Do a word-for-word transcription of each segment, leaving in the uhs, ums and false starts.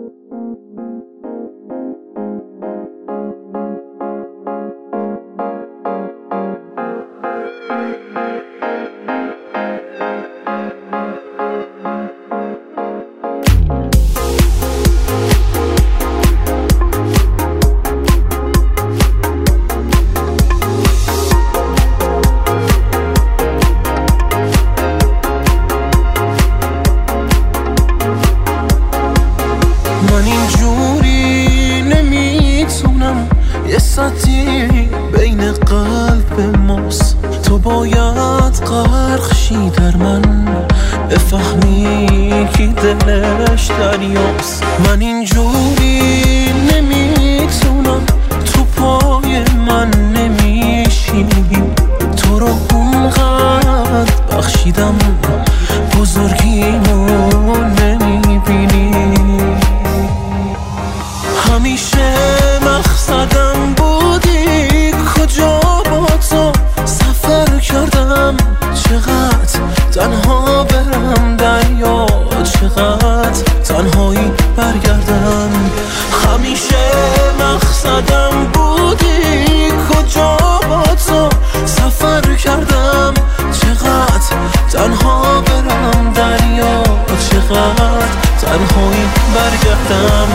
من اینجوری نمیتونم، یه سطحی بین قلب ماست. تو باید غرق شی در من، بفهمی کی دلش دریاست. من اینجوری نمیتونم، تو پای من نمیشینی. تو رو اونقدر بخشیدم، بزرگیمو نمیبینی. همیشه مقصدم بودی، کجا با تو سفر کردم. چقدر تنها برم دریا، چقدر تنهایی برگردم. همیشه مقصدم بودی، کجا با تو سفر کردم. چقدر تنها برم دریا، چقدر تنهایی برگردم.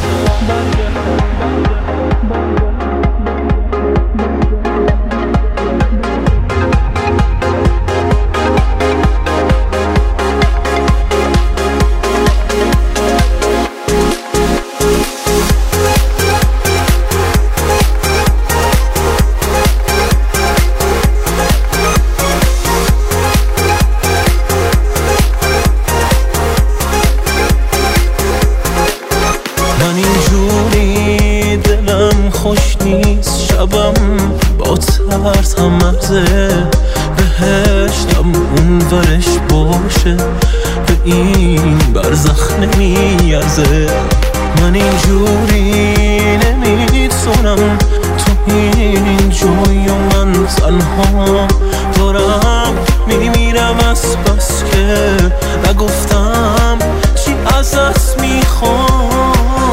من اینجوری دلم خوش نیست، شبم با ترس هم مرزه. بهشتم اون ورش باشه، به این برزخ نمیارزه. من اینجوری نمیتونم، تو این جوی و من تنها دارم میمیرم از بس که نگفتم چی ازت میخوام.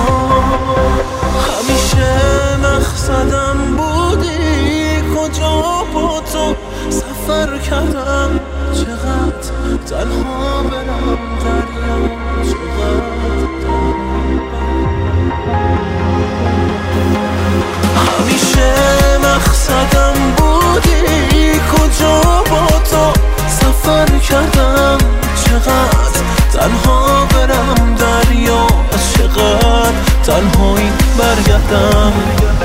همیشه مقصدم بودی، کجا با تو سفر کردم. چقدر تنها برم دریا، چقدر همیشه مقصدم بودی، کجا با تو سفر کردم. چقدر تنها برم دریا، چقدر تنهایی برگردم.